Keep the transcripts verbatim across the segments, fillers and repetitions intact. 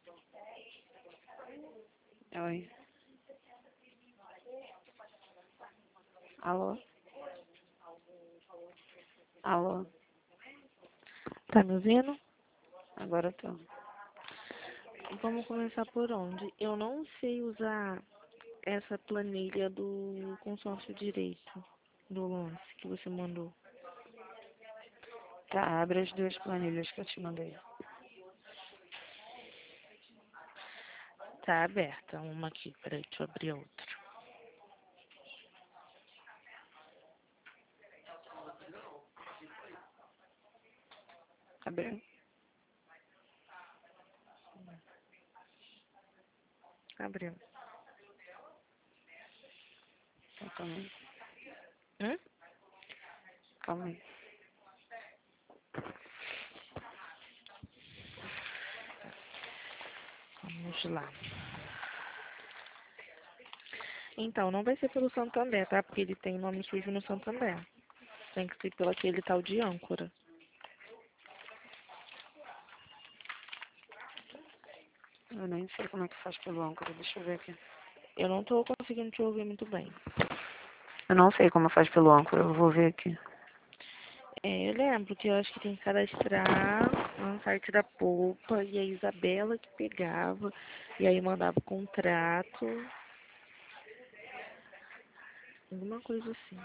Oi. Alô? Alô? Tá me ouvindo? Agora eu tô. Vamos começar por onde? Eu não sei usar essa planilha do consórcio direito do lance que você mandou. Tá, abre as duas planilhas que eu te mandei. Tá aberta uma aqui, peraí, deixa eu abrir a outra. Abriu? Abriu. Então, calma aí. Hum? Calma aí. Vamos lá. Então, não vai ser pelo Santander, tá? Porque ele tem nome sujo no Santander. Tem que ser pelo aquele tal de âncora. Eu nem sei como é que faz pelo âncora. Deixa eu ver aqui. Eu não tô conseguindo te ouvir muito bem. Eu não sei como faz pelo âncora. Eu vou ver aqui. É, eu lembro que eu acho que tem que cadastrar no site da Poupa e a Isabela que pegava e aí mandava o contrato, alguma coisa assim.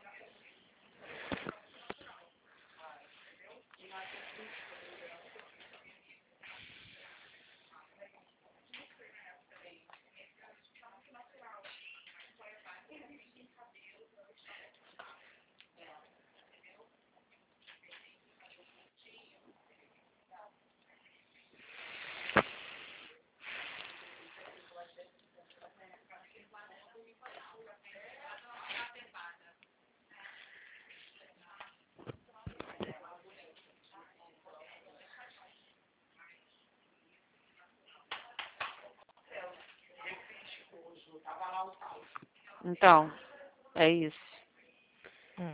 Então, é isso. Hum.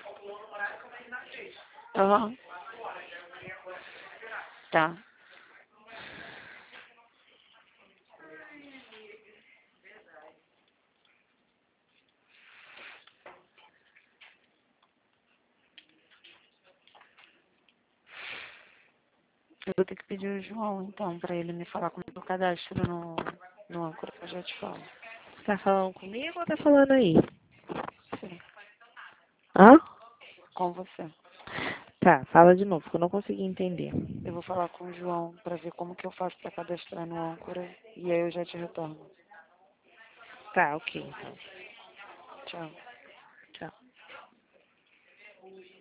Aham. Tá. Eu vou ter que pedir o João, então, pra ele me falar como é que eu cadastro no, no âncora, que eu já te falo. Tá falando comigo ou tá falando aí? Sim. Hã? Com você. Tá, fala de novo, que eu não consegui entender. Eu vou falar com o João pra ver como que eu faço pra cadastrar no âncora e aí eu já te retorno. Tá, ok, então. Tchau. Tchau.